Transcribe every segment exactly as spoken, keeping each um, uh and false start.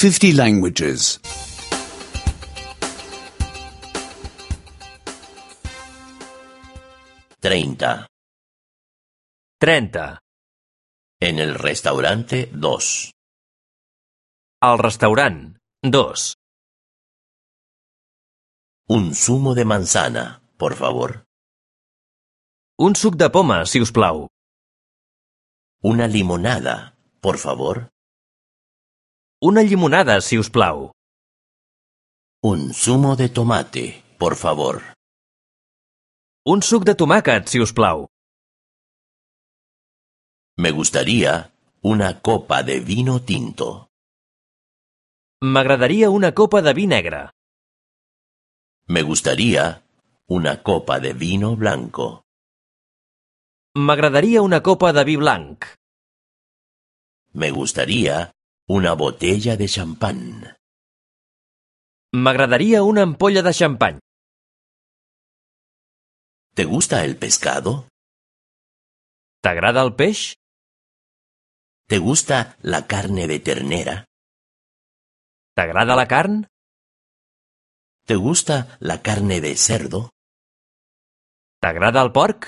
fifty languages. Treinta. Trenta. En el restaurante, dos. Al restaurant, dos. Un zumo de manzana, por favor. Un suc de poma, si us plau. Una limonada, por favor. Una llimonada, si us plau. Un zumo de tomate, por favor. Un suc de tomàquet, si us plau. Me gustaría una copa de vino tinto. M'agradaria una copa de vi negre. Me gustaría una copa de vino blanco. M'agradaria una copa de vi blanc. Me gustaría una botella de champán. M'agradaria una ampolla de xampany. ¿Te gusta el pescado? T'agrada el peix? ¿Te gusta la carne de ternera? T'agrada la carn? ¿Te gusta la carne de cerdo? T'agrada el porc?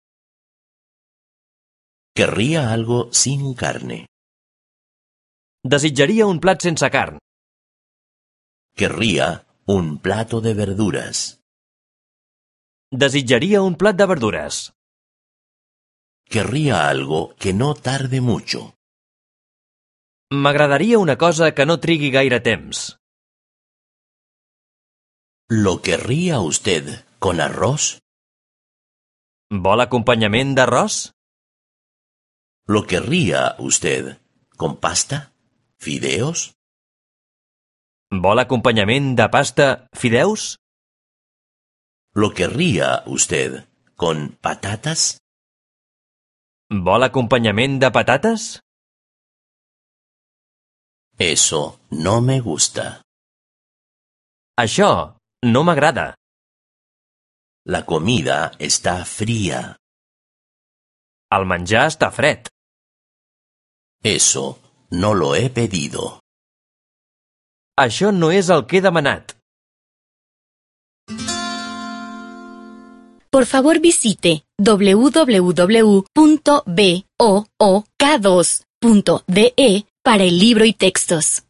Querría algo sin carne. Desitjaria un plat sense carn. Querría un plato de verduras. Desitjaria un plat de verdures. Querría algo que no tarde mucho. M'agradaria una cosa que no trigui gaire temps. ¿Lo querría usted con arroz? Vol acompanyament d'arròs? ¿Lo querría usted con pasta? ¿Fideos? Vol acompanyament de pasta, fideus? ¿Lo querría usted con patatas? Vol acompanyament de patates? Eso no me gusta. Això no m'agrada. La comida está fría. El menjar està fred. Eso no lo he pedido. Això no és el que he demanat. Por favor visite doble u doble u doble u punto book dos punto de para el libro y textos.